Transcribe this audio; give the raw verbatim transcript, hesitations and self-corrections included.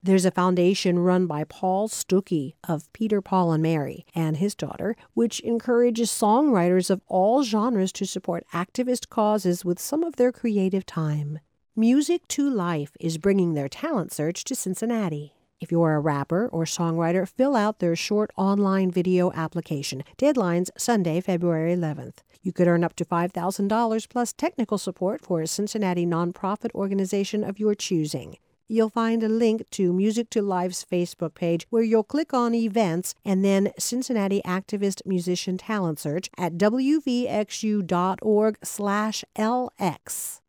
There's a foundation run by Paul Stuckey of Peter, Paul, and Mary and his daughter, which encourages songwriters of all genres to support activist causes with some of their creative time. Music to Life is bringing their talent search to Cincinnati. If you're a rapper or songwriter, fill out their short online video application. Deadline's Sunday, February eleventh. You could earn up to five thousand dollars plus technical support for a Cincinnati nonprofit organization of your choosing. You'll find a link to Music to Life's Facebook page where you'll click on Events and then Cincinnati Activist Musician Talent Search at w v x u dot org slash l x.